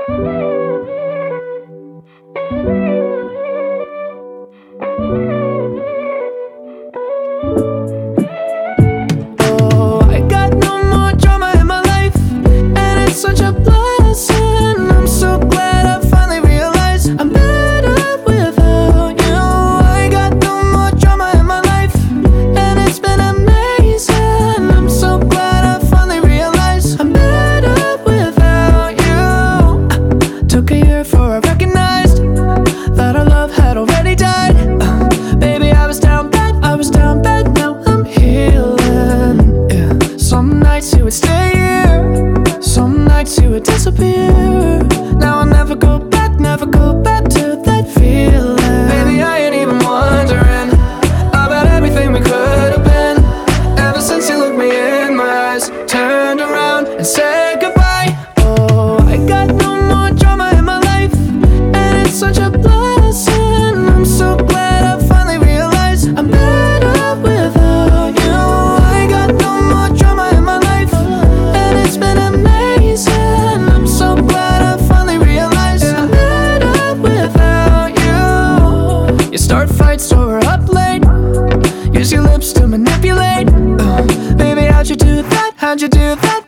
Oh, I got no more drama in my life, and it's such a blessing. I'm so glad I finally realized I'm better without you. I got no more drama in my life, and it's been amazing. I'm so glad I finally realized I'm better without you. Took a year before I recognized that our love had already died. Baby, I was down bad, now I'm healing. Yeah. Some nights you would stay here, some nights you would disappear. Now I'll never go back to that feeling. Baby, I ain't even wondering about everything we could have been. Ever since you looked me in my eyes, turned around and said goodbye. Oh, I got no more drama in my life, and it's such a blessing. I'm so glad I finally realized I'm better without you. I got no more drama in my life, and it's been amazing. I'm so glad I finally realized I'm better without you. You start fights so we're up late, use your lips to manipulate. Baby, how'd you do that?